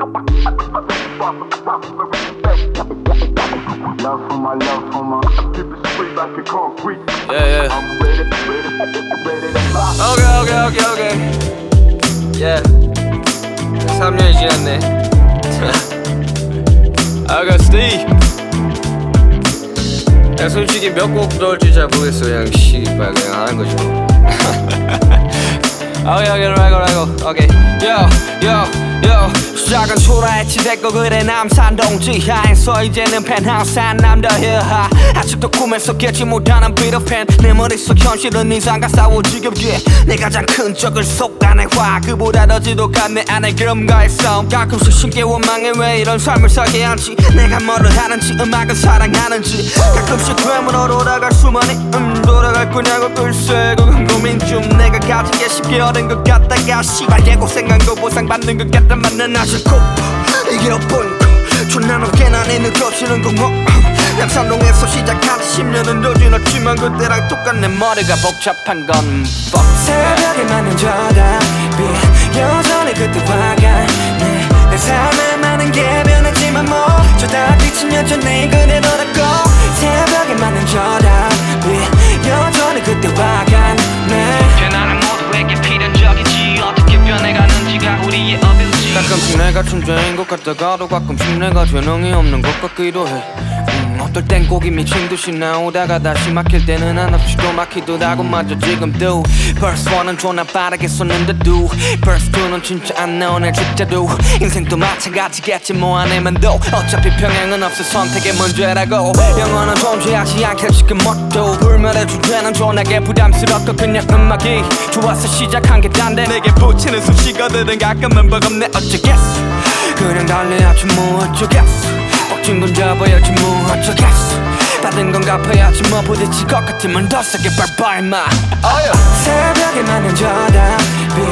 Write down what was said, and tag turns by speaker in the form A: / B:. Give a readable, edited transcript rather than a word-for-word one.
A: Yeah. Okay. Yeah. 3년이 지났네. I got Steve. 야, 솔직히 몇 곡 넣을지 잘 모르겠어. 그냥 씨발 그냥 하는 거지 뭐. 오케이. Yo. 시작은 초라했지 됐고 그래 남산 동지하에서 이제는 펜하우스 한 남자 히하 아직도 꿈에서 깨지 못하는 비트팬 내 머릿속 현실은 이상과 싸워 지겹게 내 가장 큰 적을 속아내 화 그보다 더 지독한 내 안의 그럼과의 싸움 가끔씩 쉽게 원망해 왜 이런 삶을 살게 한지 내가 뭐를 하는지 음악을 사랑하는지 가끔씩 괴물로 돌아갈 수만이 돌아갈 거냐고 글쎄 그건 고민 중 내가 가지게 쉽게 얻은 것 같다가 씨발 개고생한 거 보상받는 것 같단 말은 아직 이게 엇보인 거 존나 높게 난이 느껴지는 거 양산동에서 시작한 10년은 더 지났지만 그때랑 똑같네 머리가 복잡한 건 fuck 새벽에 맞는 저답이 여전히 그때와 같네 내 삶에 많은 게 변했지만 뭐 저답빛은 여전히 그대로라고 새벽에 맞는 저답이 여전히 그때와 같네 변화는 모두에게 필연적이지 어떻게 변해가는지가 우리의 어빌지 가끔씩 내가 천재인 것 같다가도 가끔씩 내가 재능이 없는 것 같기도 해 어떨 땐 곡이 미친 듯이 나오다가 다시 막힐 때는 한없이 또 막히더라고 마저 지금도 Verse 1은 존나 빠르게 쏟는데도 Verse 2는 진짜 안 나오네 진짜도 인생도 마찬가지겠지 뭐 안에만도 어차피 평행은 없어 선택의 문제라고 영원은 존재하지 않겠지 그 뭣도 불멸의 주제는 존나게 부담스럽고 그냥 음악이 좋아서 시작한 게 딴데 내게 붙이는 수식어들은 가끔은 버겁네 어쩌겠어 그냥 달려야지 뭐 어쩌겠어 진 건 잡아야지 뭐 어쩌겠어 받은 건 갚아야지 뭐 부딪힐 것 같으면 더 세게 밟아 임마 새벽에 맞는 저답이